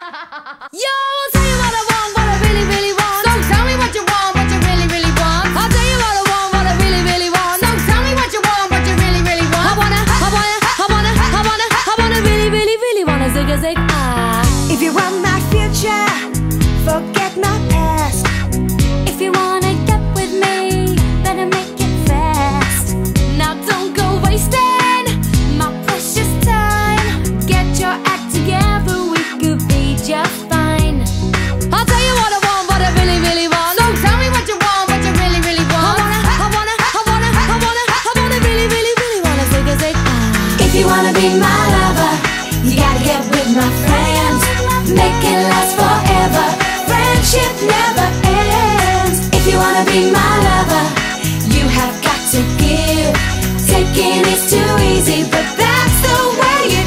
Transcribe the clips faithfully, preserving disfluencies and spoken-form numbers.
Yo, I'll tell you what I want, what I really, really want. So tell me what you want, what you really, really want. I'll tell you what I want, what I really, really want. So tell me what you want, what you really, really want. I wanna, I wanna, I wanna, I wanna, I wanna really, really, really wanna zig a zig ah. If you want my future, forget my past. If you wanna get with me, better make it fast. Now don't go wasting my precious time. Get your act together, we could be just fine. I'll tell you what I want, what I really, really want. So tell me what you want, what you really, really want. I wanna, I wanna, I wanna, I wanna, I wanna really, really, really wanna zig a zig ah. If you wanna be my lover, you gotta get with my friends. Make it last forever. Friendship never ends. If you wanna be my lover, you have got to give. Taking is too easy, but that's the way it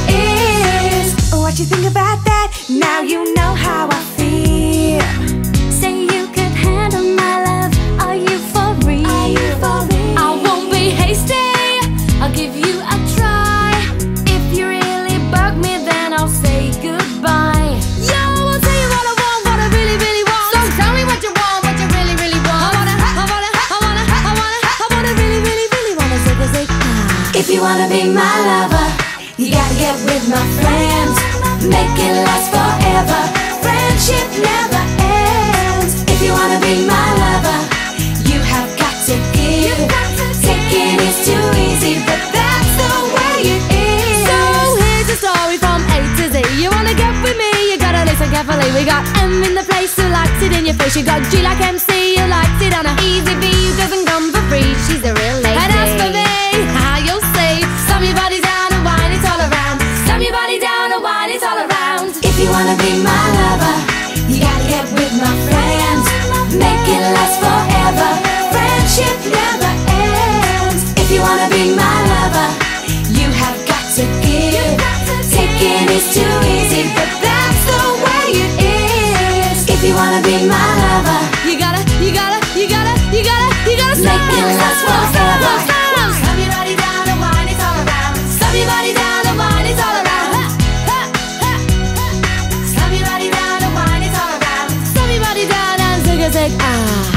is. What you think about that? Now you know how I feel. Say you could handle my love. Are you for real? Are you for real? I won't be hasty. I'll give you a try. If you really bug me, then I'll say goodbye. Yo, I'll tell you what I want, what I really, really want. So tell me what you want, what you really, really want. I wanna, I wanna, I wanna, I wanna, I wanna really, really, really wanna zig a zig ah. If you wanna be my lover, you gotta get with my friends. Make it last forever. Friendship never ends. If you wanna be my lover, you have got to give. Taking is too easy, but that's the way it is. So here's a story from A to Z. You wanna get with me, you gotta listen carefully. We got M in the place who likes it in your face. You got G like M C, who likes it on a easy V, who doesn't come for free. She's a real lady. And as for me, how you'll see, slam your body down and wine it all around. Slam your body down and wine it all around. If you wanna be my lover, you gotta get with my friends. Make it last forever. Friendship never ends. If you wanna be my lover, you have got to give. Taking is too easy, but that's the way it is. If you wanna be my lover, You gotta, you gotta, you gotta, you gotta, you gotta make it last forever. Slam your body down and wine it all around. Slam your body down and wine it all around. Ha, ha, ha. Slam your body down and wine it all around. Slam your body down and zig a zig ah.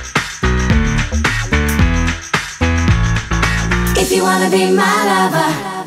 If you wanna be my lover,